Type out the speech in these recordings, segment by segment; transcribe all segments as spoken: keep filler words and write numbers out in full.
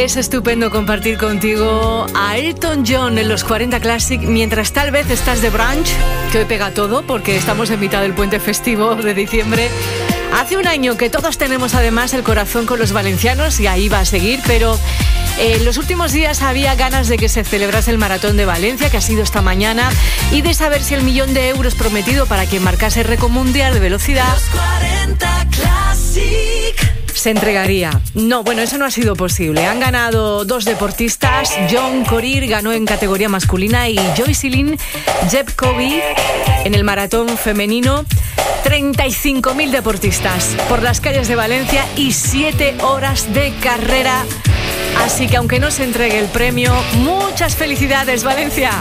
Es estupendo compartir contigo a Elton John en los cuarenta Classic mientras tal vez estás de brunch, que hoy pega todo porque estamos en mitad del puente festivo de diciembre. Hace un año que todos tenemos además el corazón con los valencianos y ahí va a seguir, pero en los últimos días había ganas de que se celebrase el Maratón de Valencia, que ha sido esta mañana, y de saber si el millón de euros prometido para quien marcase el récord mundial de velocidad Los cuarenta Classic se entregaría. No, bueno, eso no ha sido posible. Han ganado dos deportistas. John Corir ganó en categoría masculina y Joycelyn Jepkovi en el maratón femenino. treinta y cinco mil deportistas por las calles de Valencia y siete horas de carrera. Así que aunque no se entregue el premio, muchas felicidades, Valencia.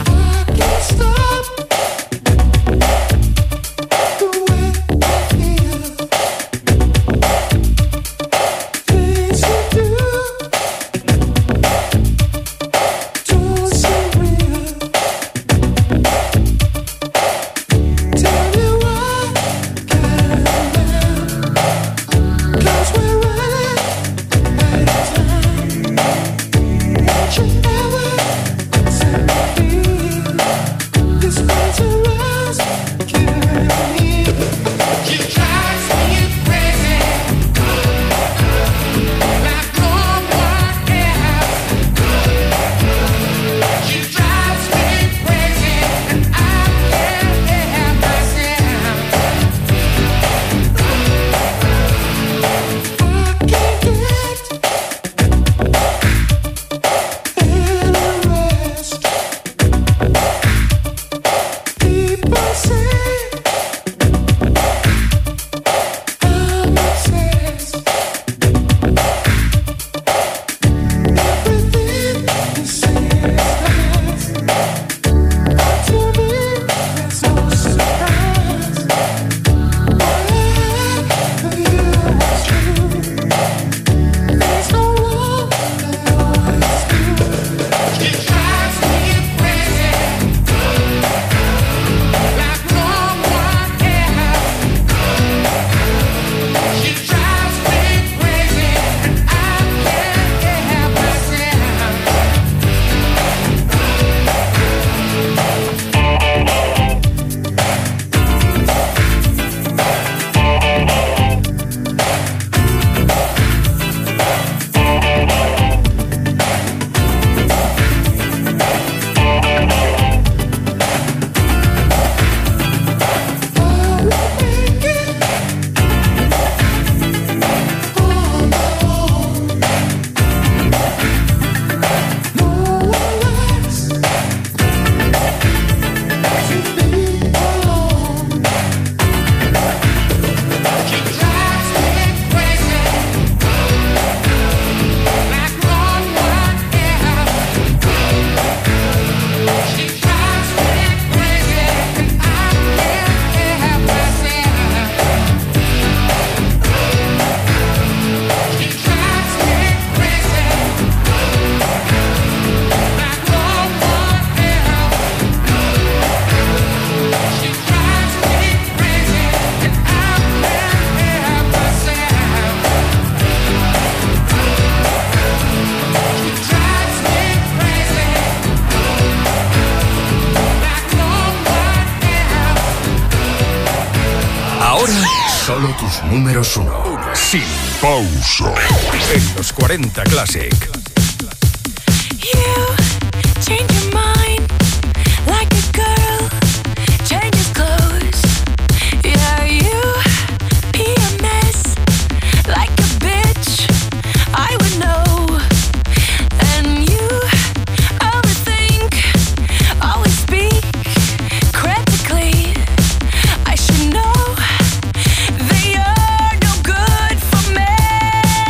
Solo tus números uno. Sin pausa. En los cuarenta Classic.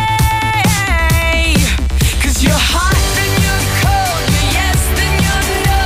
You're hot, then you're cold, you're yes, then you're no.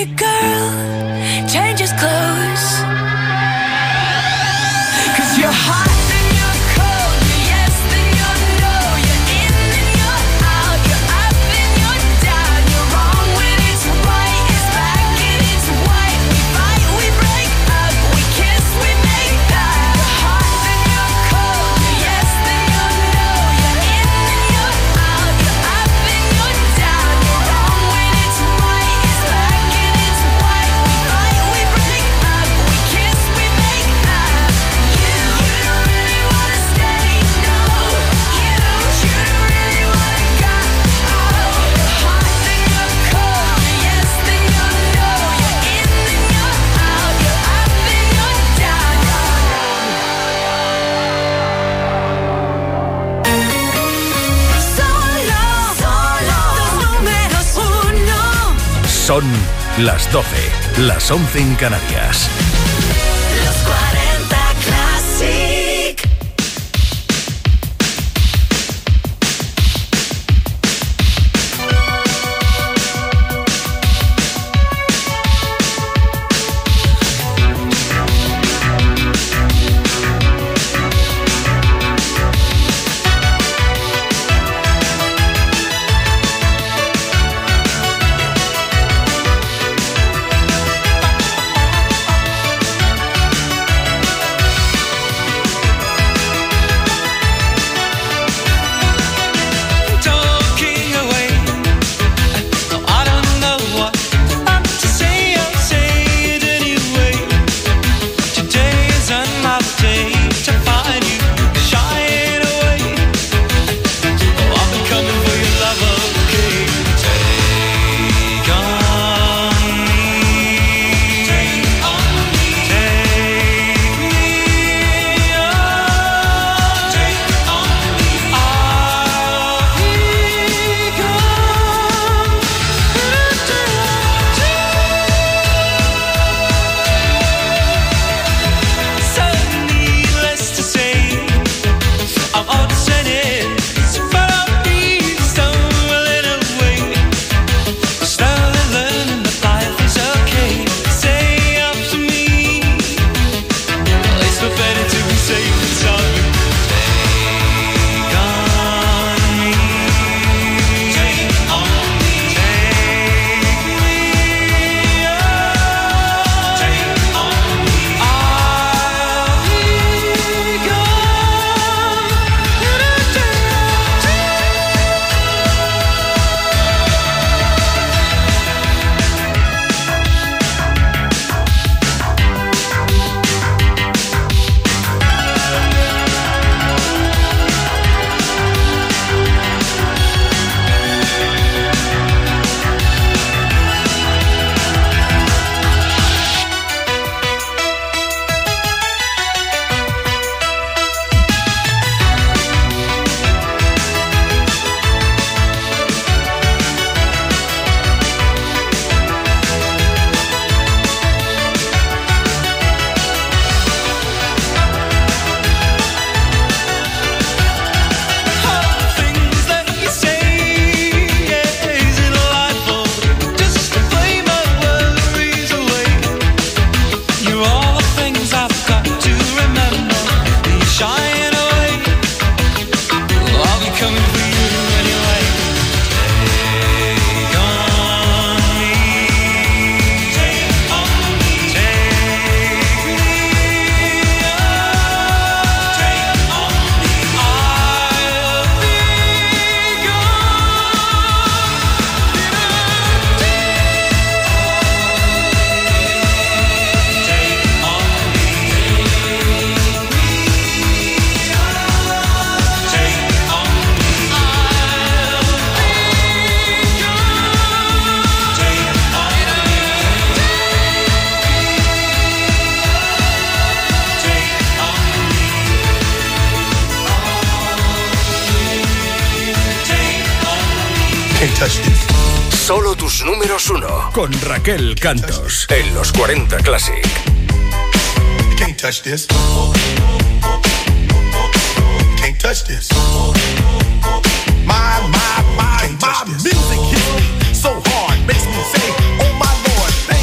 a girl changes clothes. 'Cause you're hot. Son las doce, las once en Canarias. Los cuarenta Classic. Solo tus números uno. Con Raquel Cantos. En los cuarenta Classic. You can't touch this. You can't touch this. My, my, my, my music hits me so hard. Makes me say, oh my Lord, thank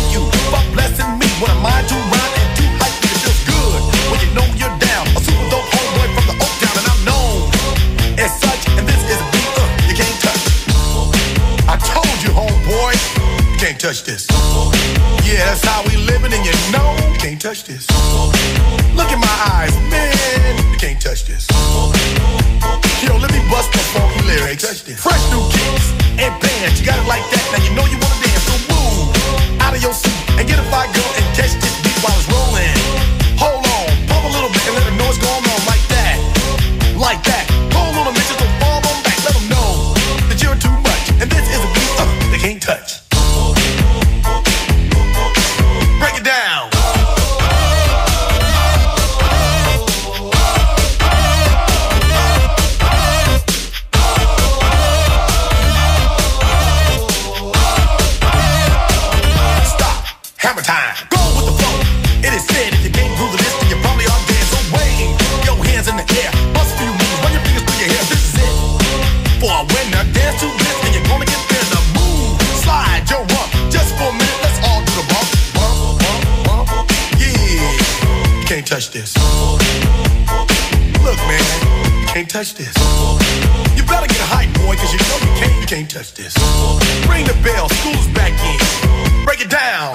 can't touch this. Look in my eyes, man, you can't touch this. Yo, let me bust the funky lyrics. Fresh new kicks and bands, you got it like that. Now you know you wanna dance, so move out of your seat and get a fire girl and catch this beat while it's rolling. Hold on, pump a little bit and let them know what's going on like that, like that. Hold on a minute, just don't fall on back. Let them know that you're too much, and this is a beat uh, they can't touch. Break it down. Hammer time. Go with the flow. It is said if you can't groove the list, then you probably are dead. So wave your hands in the air. Bust a few moves. Run your fingers through your hair. This is it. For a winner, dance to this, and you're gonna get there. The move, slide your rump. Just for a minute, let's all do the bump, bump, bump, bump. Yeah, you can't touch this. Look, man, you can't touch this. You better get hype, boy, cause you know you can't, you can't touch this. Ring the bell, school's back in. Break it down.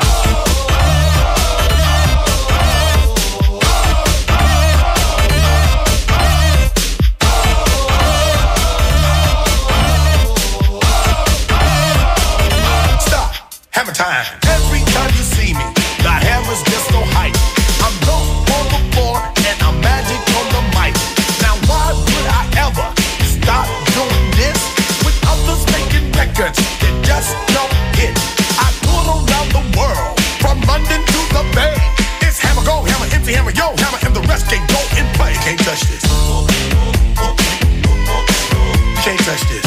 Stop. Hammer time. Every time you see me, the hammer's just so hype. I'm low on the floor and I'm magic on the mic. Now why would I ever stop doing this with others making records that just don't hit? I tour around the world, from London to the Bay. It's hammer, go hammer, empty hammer, yo hammer, and the rest can go and play. You can't touch this. You can't touch this.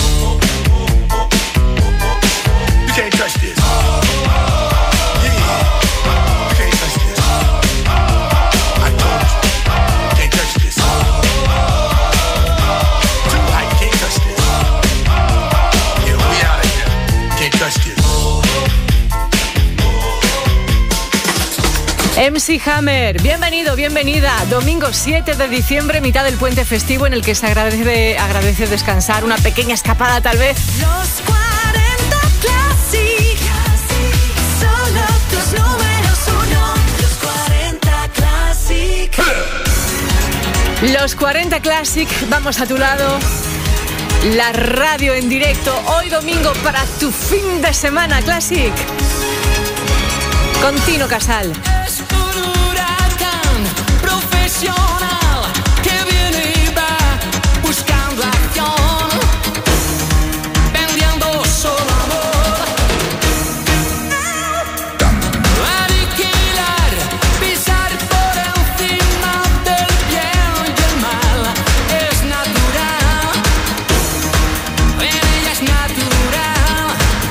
You can't touch this. Yeah, you can't touch this. I told you, you can't touch this. Too high, you can't touch this. Yeah, we out of here. You can't touch this. M C Hammer, bienvenido, bienvenida. Domingo siete de diciembre, mitad del puente festivo en el que se agradece, agradece descansar, una pequeña escapada tal vez. Los cuarenta Classic, solo tus números uno. Los cuarenta Classic. Los cuarenta Classic, vamos a tu lado. La radio en directo, hoy domingo para tu fin de semana Classic. Con Tino Casal. Es un huracán profesional que viene y va buscando acción, vendiendo solo amor. Aniquilar, pisar por encima del bien y el mal es natural, en ella es natural.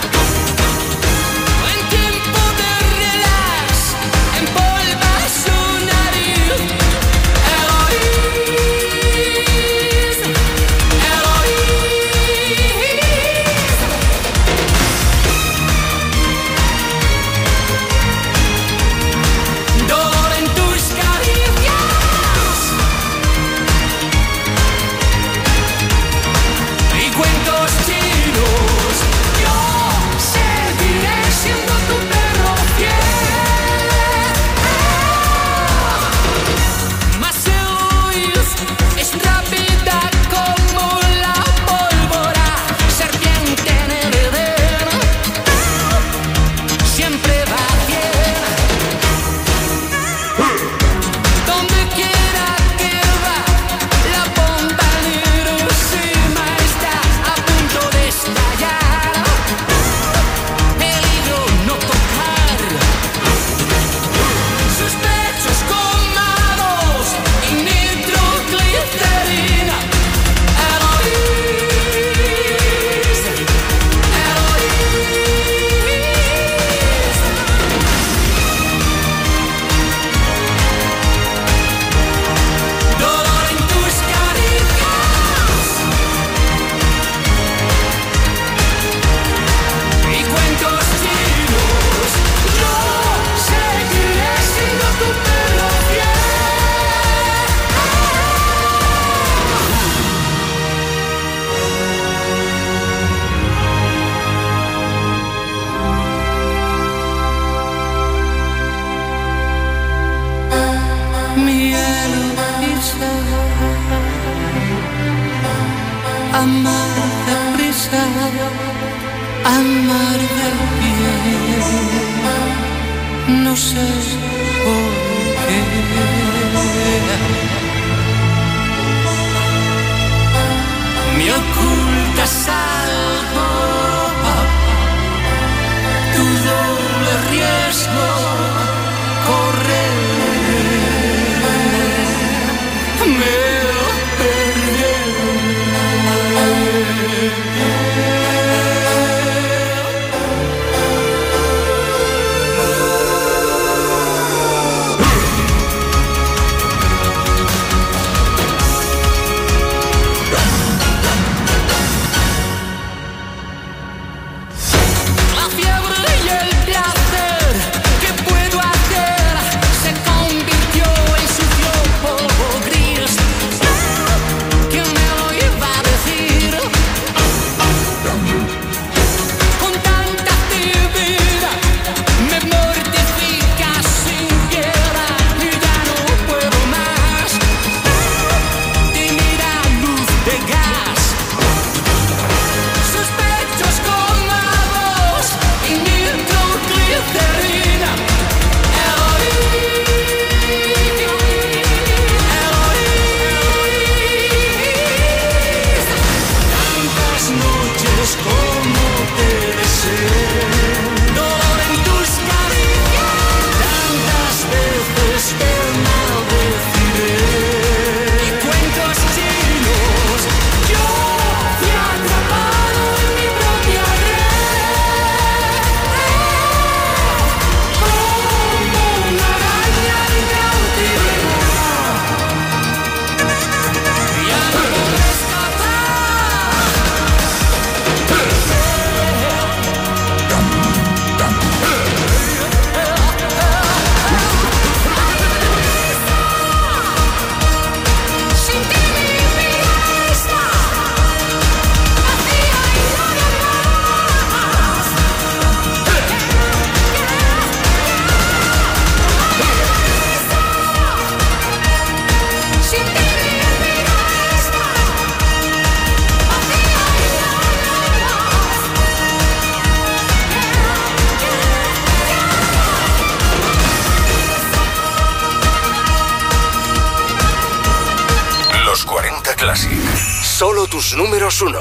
En tiempo de relax, empolva su nariz. miel y sal, amar deprisa, amar de pie, no sé por qué. Me ocultas algo, tu doble riesgo, correr, me perdí. Solo tus números uno.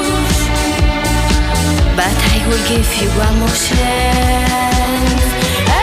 Give you one more chance.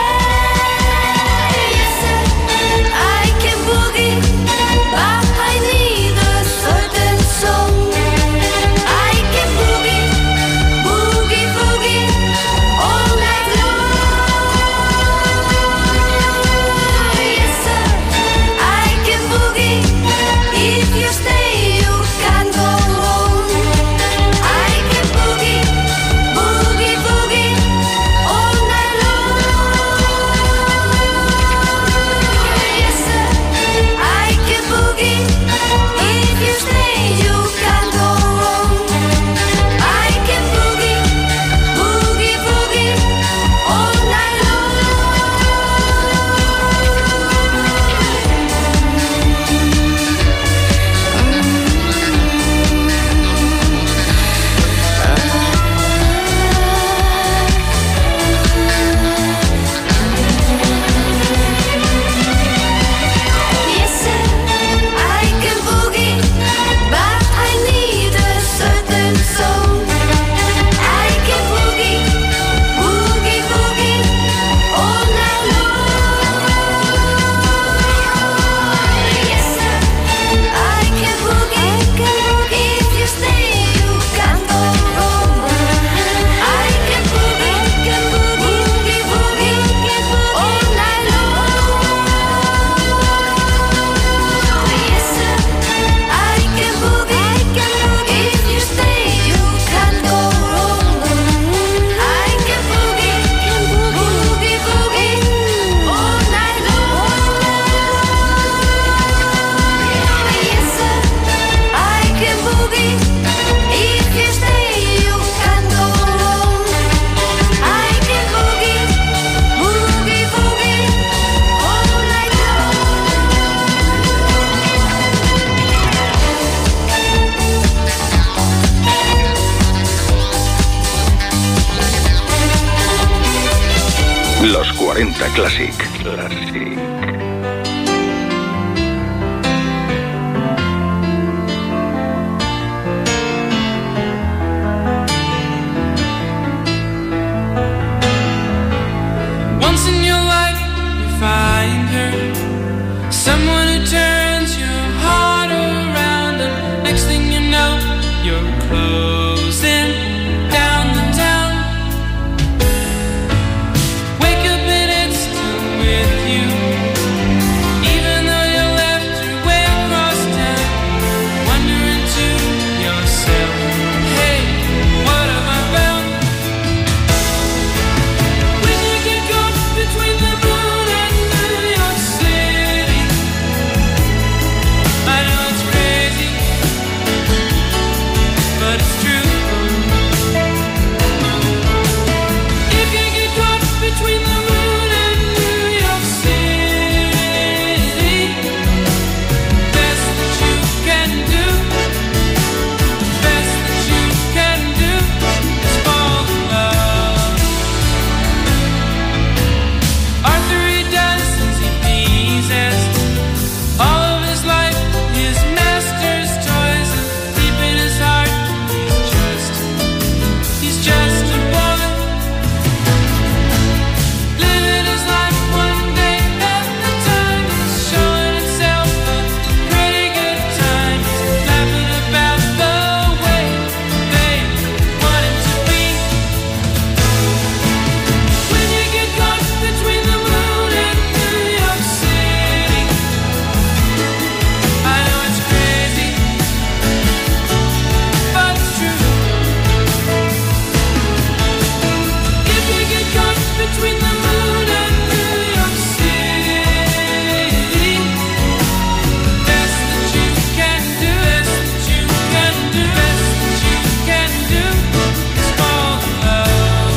Los cuarenta Classic. Classic. Once in your life you find her, someone who turns your heart around, and next thing you know you're closing down the town. Wake up and it's still with you, even though you left your way across town. Wondering to yourself, hey, what have I found? When you get caught between the moon and New York City, I know it's crazy, but it's true. If you get caught between the moon and New York City, best that you can do, best that you can do is fall in love. Arthur, he does as he pleases, all of his life his master's toys, and deep in his heart he's just, he's just a boy, living his life one day at a time. He's showing himself a pretty good time, laughing about the way they want him to be. When you get caught between the moon and New York City, I know it's crazy, but it's true. If you get caught between the moon and New York City, best that you can do, best that you can do, best that you can do is fall in love.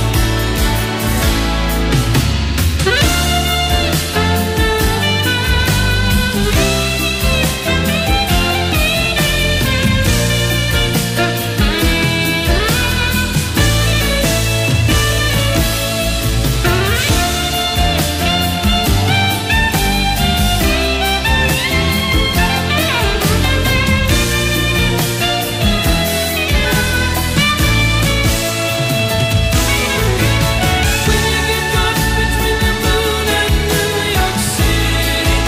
When you get caught between the moon and New York City,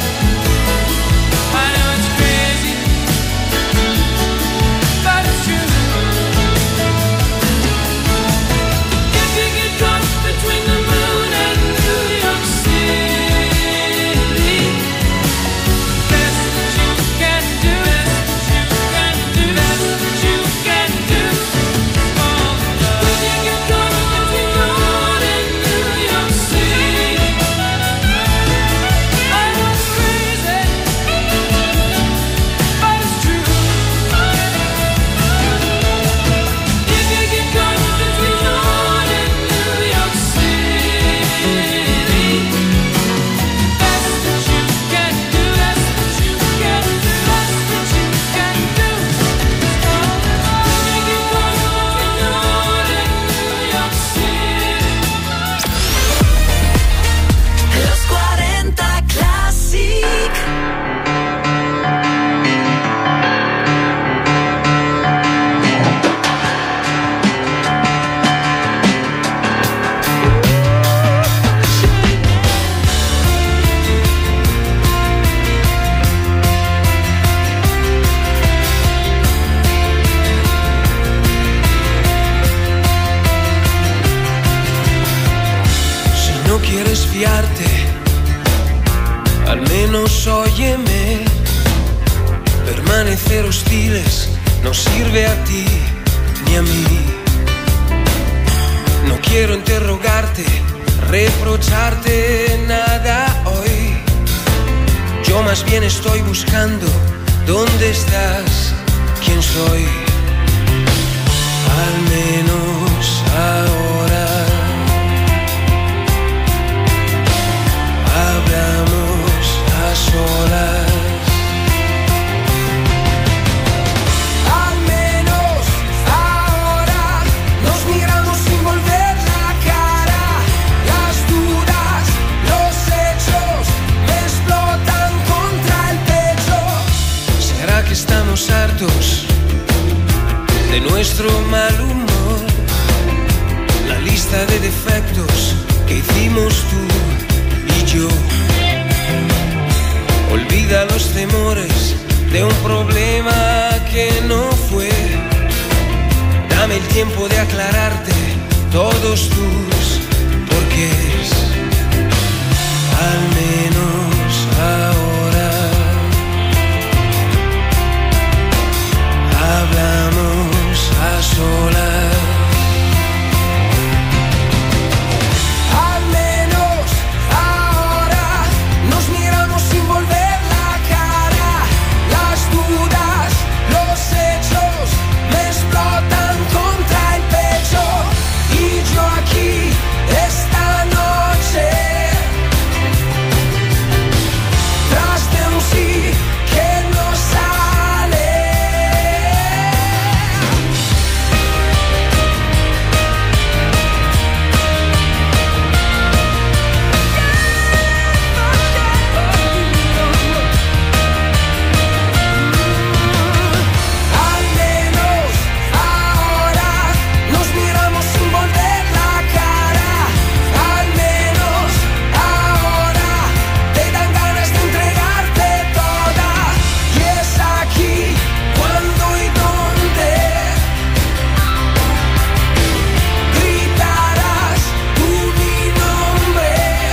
I know it's crazy, but it's true. If you get caught between the moon and New York City, best that you can do, best that you can do, best that you can do is fall in love. When you get caught between the moon and New York City, I know it's crazy, but it's true. If you get caught between the moon and New York City, best that you can do, best that you can do, best that you can do is fall in love. If you get caught between the moon and New York City. Los cuarenta Classic. Si no quieres fiarte, al menos óyeme. Permanecer hostiles no sirve a ti ni a mí. No quiero interrogarte, reprocharte nada hoy. Yo más bien estoy buscando dónde estás, quién soy. Al menos ahora hablamos a solas. Al menos ahora nos miramos sin volver la cara. Las dudas nuestro mal humor, la lista de defectos que hicimos tú y yo. Olvida los temores de un problema que no fue. Dame el tiempo de aclararte todos tus porqués. Al menos ahora hablamos a solas. Al menos ahora nos miramos sin volver la cara. Las dudas, los hechos me explotan contra el pecho. Y yo aquí esta noche, tras de un sí que no sale. Al menos ahora nos miramos sin volver la cara. Al menos ahora te dan ganas de entregarte toda. Y es aquí cuando y donde gritarás tú mi nombre.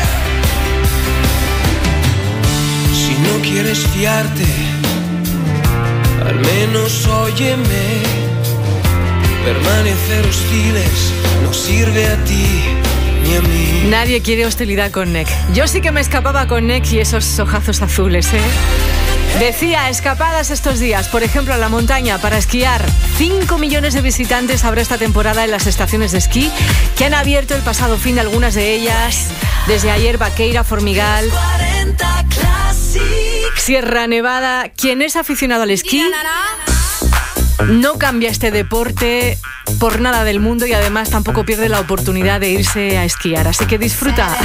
Si no quieres fiarte, al menos óyeme. Permanecer hostiles no sirve a ti ni a mí. Nadie quiere hostilidad con Nick. Yo sí que me escapaba con Nick y esos ojazos azules, ¿eh? Decía, escapadas estos días, por ejemplo, a la montaña para esquiar. Cinco millones de visitantes habrá esta temporada en las estaciones de esquí que han abierto el pasado fin de algunas de ellas. Desde ayer, Vaqueira, Formigal, cuarenta Classic. Sierra Nevada. Quien es aficionado al esquí no cambia este deporte por nada del mundo y además tampoco pierde la oportunidad de irse a esquiar. Así que disfruta.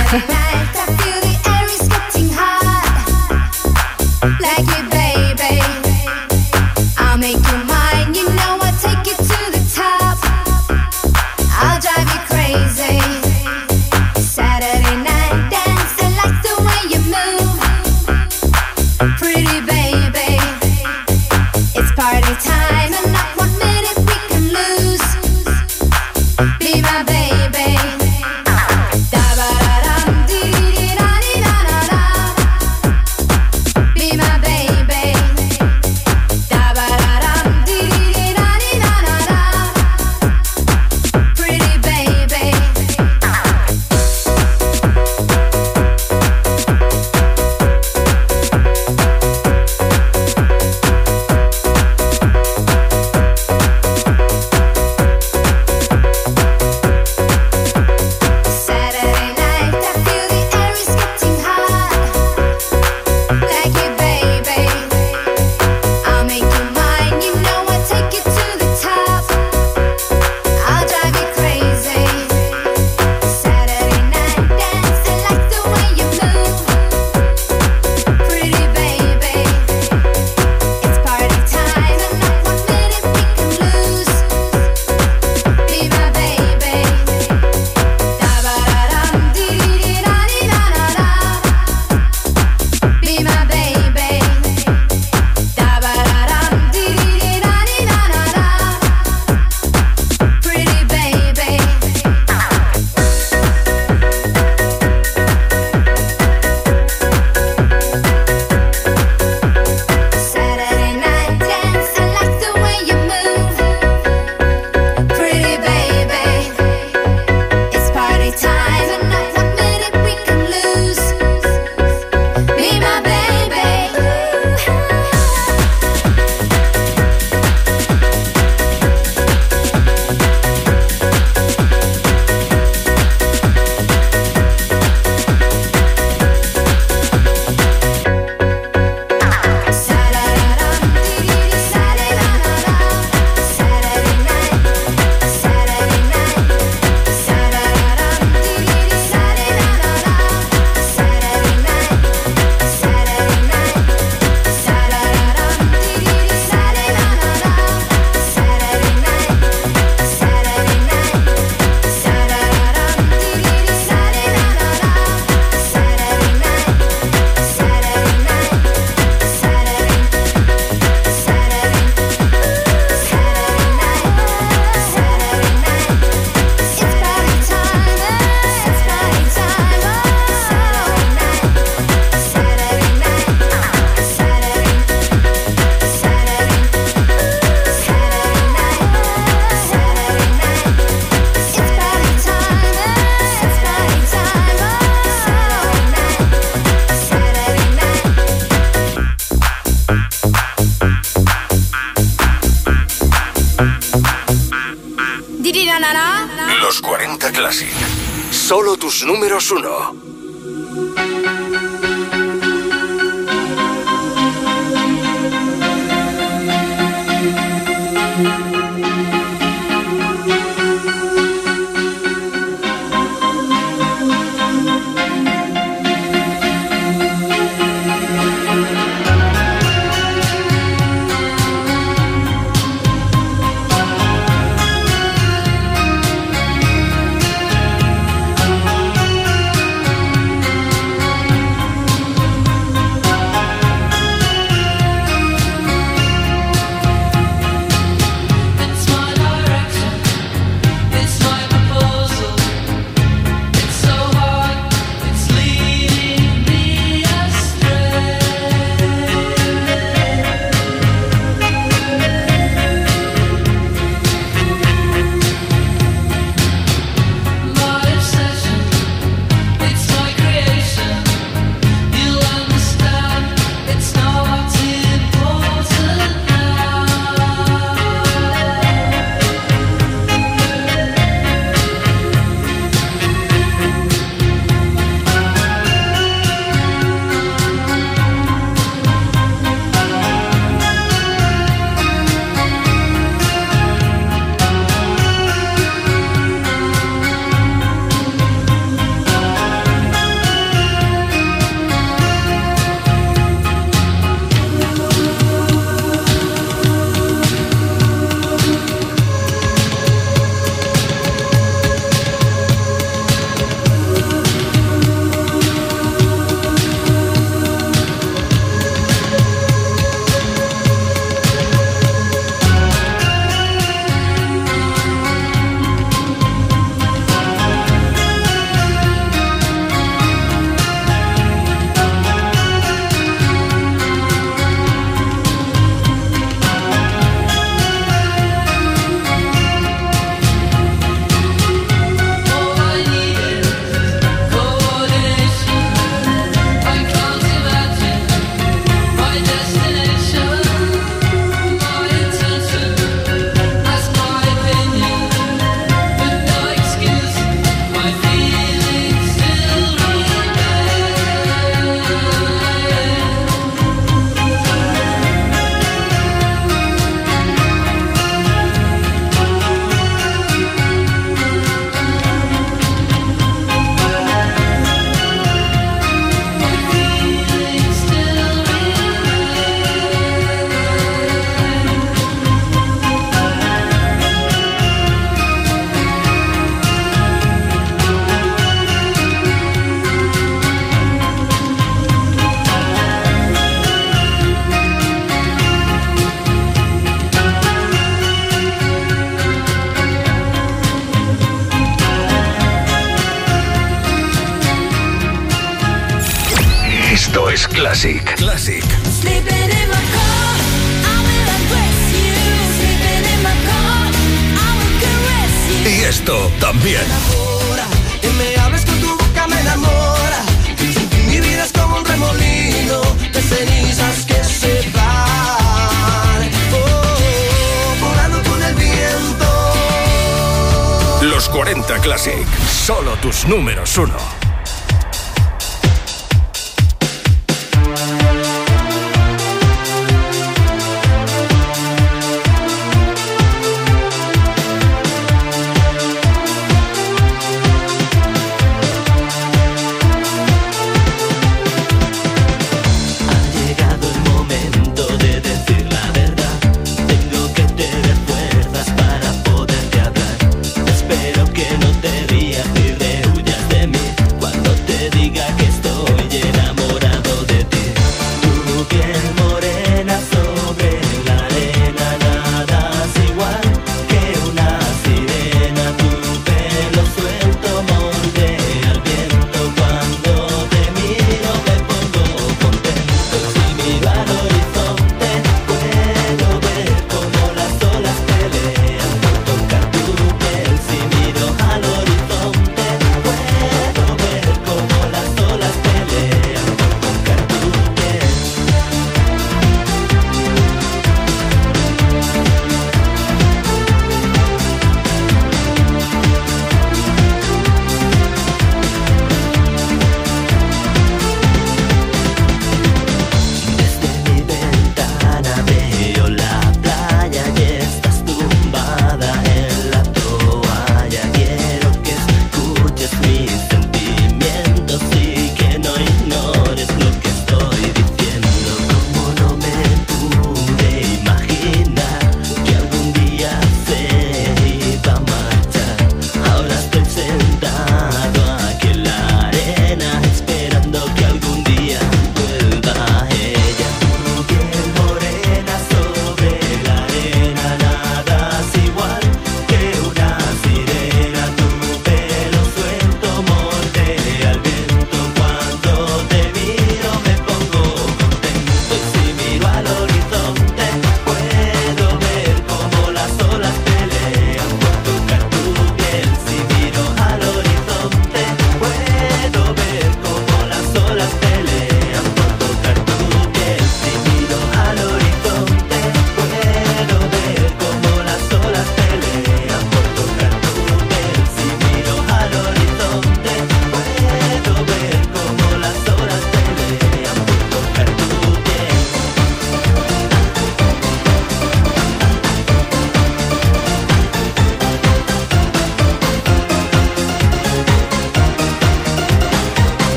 Pretty baby, it's party time and not one minute we can lose. Be my baby. Da-ba-da-dum, dee-dee-da-dee-da-da-da. Be my baby. Solo tus números uno. Esto es Classic. Classic. Sleeping in my car, I will undress you. Sleeping in my car, I will caress you. Y esto también. Ahora que me hables con tu boca me enamora. Sin ti mi vida es como un remolino de cenizas que se van. Oh, volando con el viento. Los cuarenta Classic. Solo tus números uno. Espero que no te rías ni rehuyas de mí.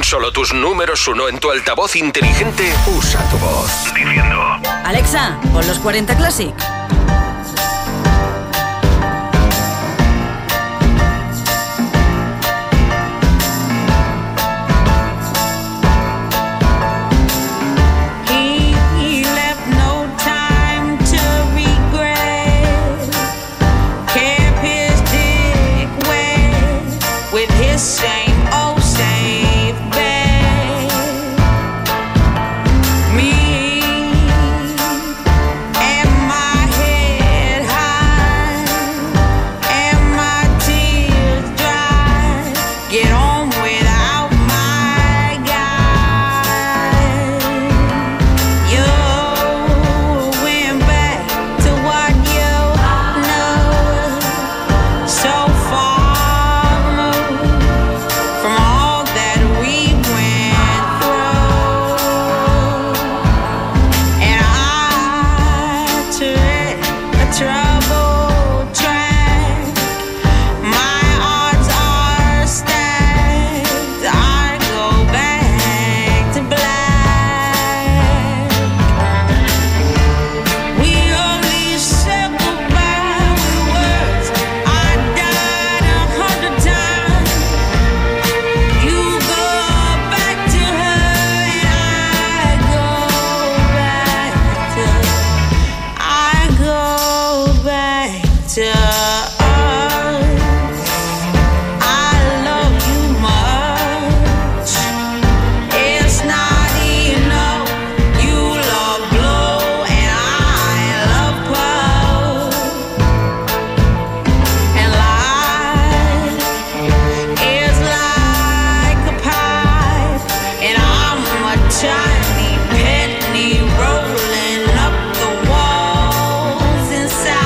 solo tus números uno en tu altavoz inteligente, usa tu voz. Diciendo: Alexa, pon los cuarenta Classic. He left no time to regret. Kept his dick wet with his same old safe bet. Me and my head high and my tears dry. Get on without my guy. You went back to what you know, so far removed from all that we went through. And I tread a troubled track. My odds are stacked. I go back to black. We only said goodbye with words. I died a hundred times. You go back to her and I go back to I go back to us. I love you much. It's not enough. You love blow and I love puff. And life is like a pipe, and I'm a tiny penny rolling up the walls inside.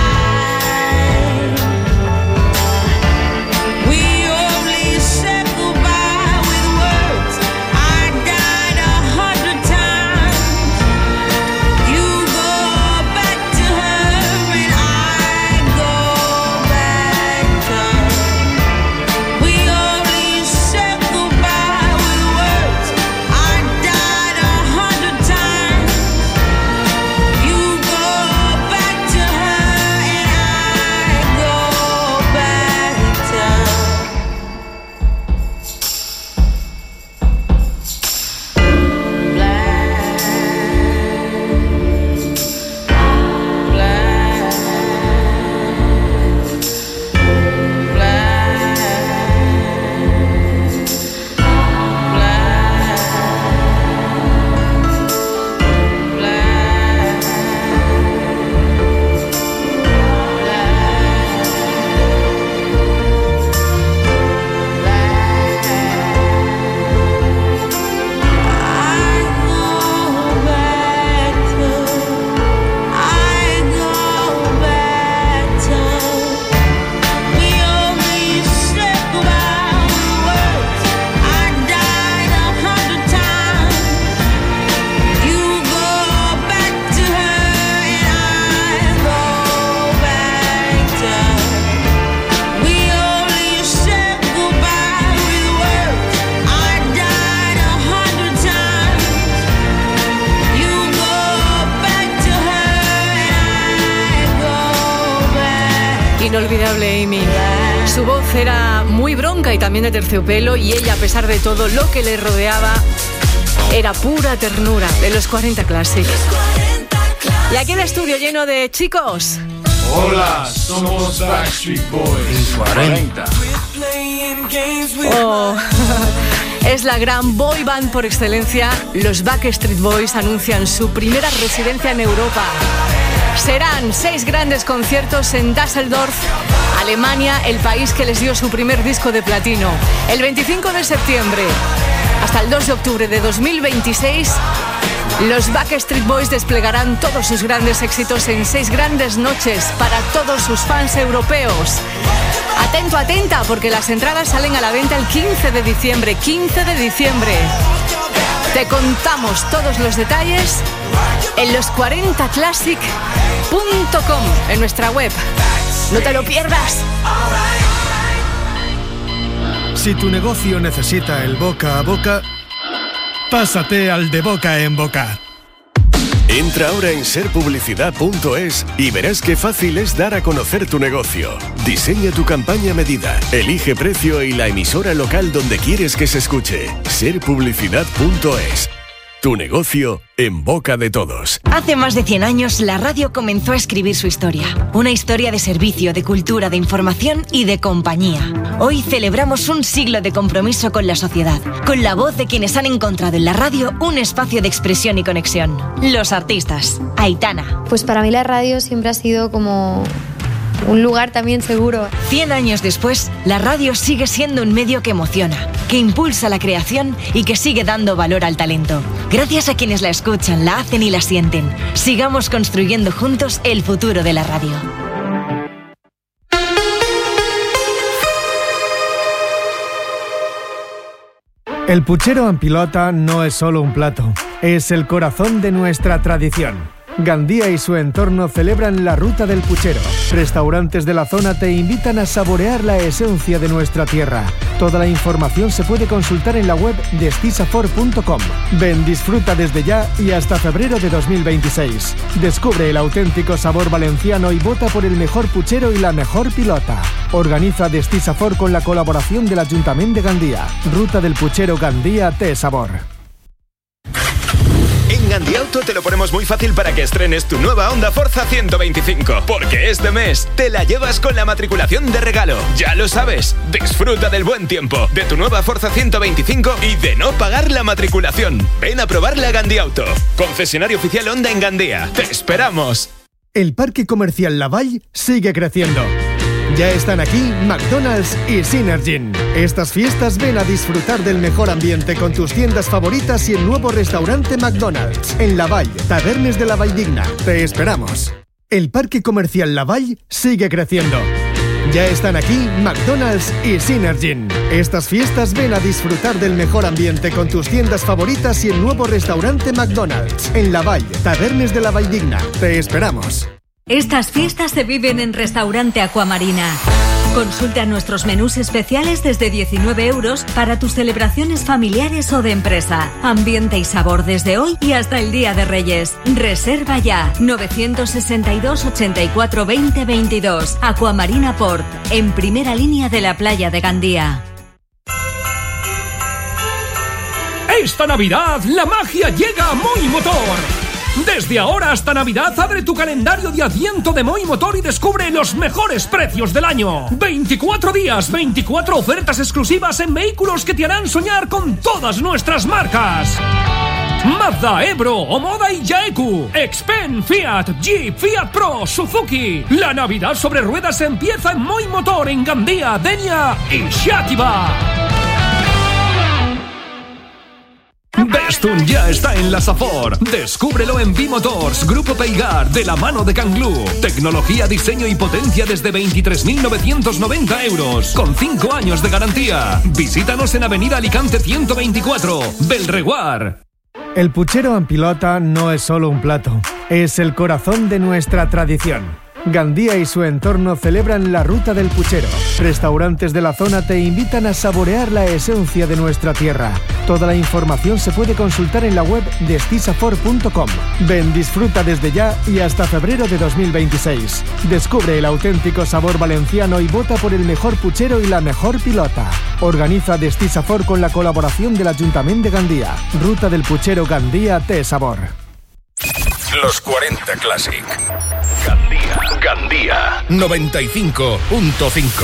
We only said goodbye with words. I died a hundred times. You go back to her and I go back to her. We only said goodbye with words. I died a hundred times. You go back to her and I go back to Inolvidable Amy. Su voz era muy bronca y también de terciopelo, y ella, a pesar de todo lo que le rodeaba, era pura ternura. De los cuarenta Classic. Y aquí el estudio lleno de chicos. Hola, somos Backstreet Boys. cuarenta. Oh, es la gran boy band por excelencia. Los Backstreet Boys anuncian su primera residencia en Europa. Serán seis grandes conciertos en Düsseldorf, Alemania, el país que les dio su primer disco de platino. El veinticinco de septiembre hasta el dos de octubre de dos mil veintiséis, los Backstreet Boys desplegarán todos sus grandes éxitos en seis grandes noches para todos sus fans europeos. Atento, atenta, porque las entradas salen a la venta el quince de diciembre. quince de diciembre. Te contamos todos los detalles en los cuarenta classic punto com, en nuestra web. No te lo pierdas. Si tu negocio necesita el boca a boca, Pásate al de boca en boca. Entra ahora en ser publicidad punto es y verás qué fácil es dar a conocer tu negocio. Diseña tu campaña a medida, elige precio y la emisora local donde quieres que se escuche. ser publicidad punto es. Tu negocio en boca de todos. Hace más de cien años, la radio comenzó a escribir su historia. Una historia de servicio, de cultura, de información y de compañía. Hoy celebramos un siglo de compromiso con la sociedad, con la voz de quienes han encontrado en la radio un espacio de expresión y conexión. Los artistas. Aitana. Pues para mí la radio siempre ha sido como un lugar también seguro. Cien años después, la radio sigue siendo un medio que emociona, que impulsa la creación y que sigue dando valor al talento. Gracias a quienes la escuchan, la hacen y la sienten. Sigamos construyendo juntos el futuro de la radio. El puchero en pilota no es solo un plato, es el corazón de nuestra tradición. Gandía y su entorno celebran la Ruta del Puchero. Restaurantes de la zona te invitan a saborear la esencia de nuestra tierra. Toda la información se puede consultar en la web de stisafor punto com. Ven, disfruta desde ya y hasta febrero de dos mil veintiséis. Descubre el auténtico sabor valenciano y vota por el mejor puchero y la mejor pilota. Organiza Destisafor con la colaboración del Ayuntamiento de Gandía. Ruta del Puchero Gandía té sabor. En Gandiauto te lo ponemos muy fácil para que estrenes tu nueva Honda Forza ciento veinticinco, porque este mes te la llevas con la matriculación de regalo. Ya lo sabes, disfruta del buen tiempo, de tu nueva Forza ciento veinticinco y de no pagar la matriculación. Ven a probarla a Gandiauto, concesionario oficial Honda en Gandía. ¡Te esperamos! El Parque Comercial Lavalle sigue creciendo. Ya están aquí McDonald's y Synergy. Estas fiestas ven a disfrutar del mejor ambiente con tus tiendas favoritas y el nuevo restaurante McDonald's. En Lavalle, Tabernes de la Valldigna. Te esperamos. El Parque Comercial Lavalle sigue creciendo. Ya están aquí McDonald's y Synergy. Estas fiestas ven a disfrutar del mejor ambiente con tus tiendas favoritas y el nuevo restaurante McDonald's. En Lavalle, Tabernes de la Valldigna. Te esperamos. Estas fiestas se viven en Restaurante Aquamarina. Consulta nuestros menús especiales desde diecinueve euros para tus celebraciones familiares o de empresa. Ambiente y sabor desde hoy y hasta el Día de Reyes. Reserva ya. novecientos sesenta y dos, ochenta y cuatro, veinte, veintidós. Aquamarina Port, en primera línea de la playa de Gandía. Esta Navidad, la magia llega a Moi Motor. Desde ahora hasta Navidad, abre tu calendario de Adviento de Moi Motor y descubre los mejores precios del año. veinticuatro días, veinticuatro ofertas exclusivas en vehículos que te harán soñar con todas nuestras marcas. Mazda, Ebro, Omoda y Yaeku. Xpen, Fiat, Jeep, Fiat Pro, Suzuki. La Navidad sobre ruedas empieza en Moi Motor en Gandía, Denia y Xàtiva. Bestun ya está en la Safor. Descúbrelo en B-Motors, Grupo Peigar, de la mano de Canglú. Tecnología, diseño y potencia desde veintitrés mil novecientos noventa euros, con cinco años de garantía. Visítanos en Avenida Alicante ciento veinticuatro, Belreguard. El puchero en pilota no es solo un plato, es el corazón de nuestra tradición. Gandía y su entorno celebran la Ruta del Puchero. Restaurantes de la zona te invitan a saborear la esencia de nuestra tierra. Toda la información se puede consultar en la web de stisafor punto com. Ven, disfruta desde ya y hasta febrero de dos mil veintiséis. Descubre el auténtico sabor valenciano y vota por el mejor puchero y la mejor pilota. Organiza Destisafor con la colaboración del Ayuntamiento de Gandía. Ruta del Puchero Gandía té sabor. Los cuarenta Classic. Gandía. Gandía. noventa y cinco punto cinco.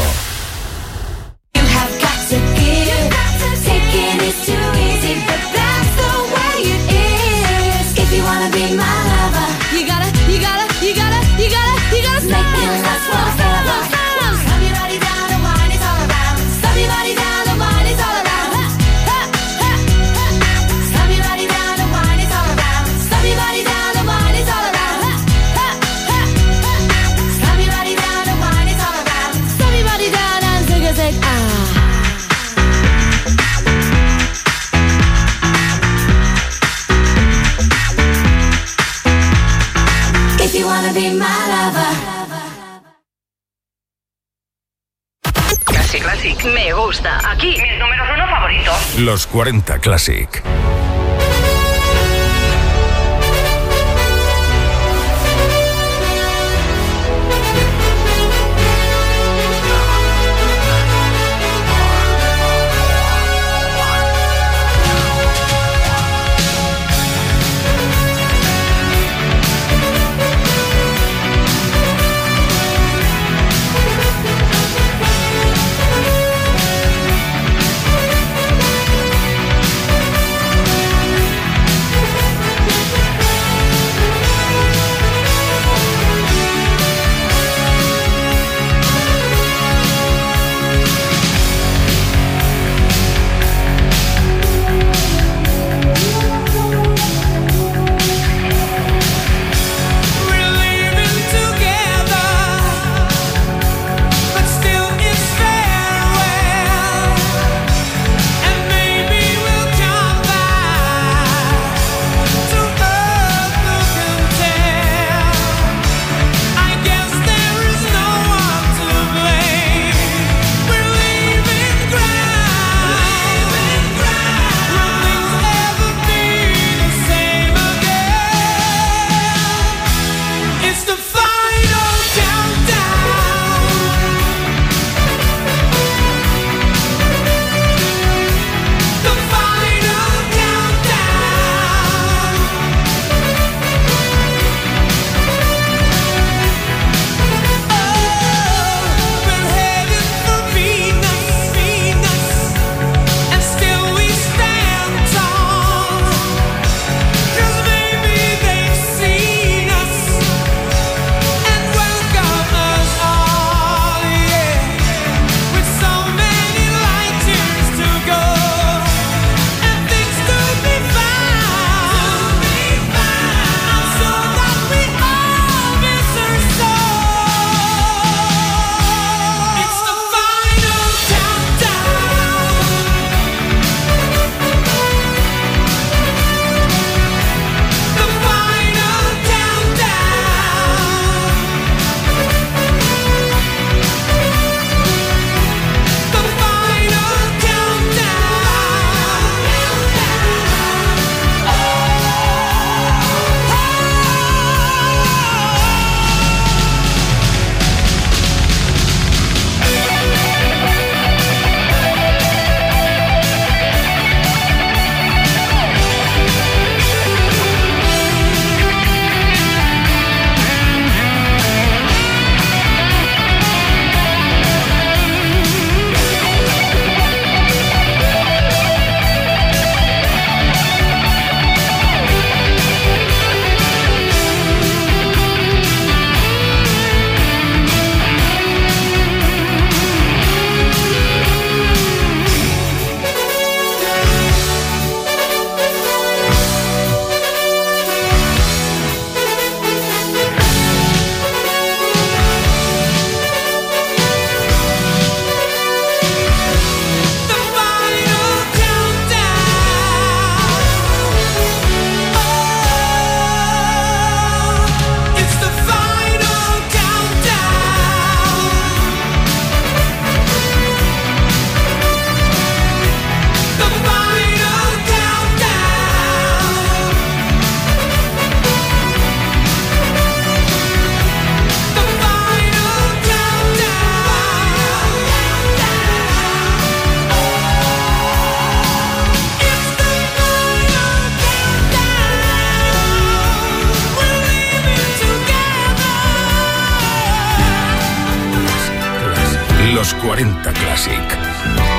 Classic, Classic, me gusta. Aquí, mis números uno favoritos. Los cuarenta Classic. los cuarenta Classic.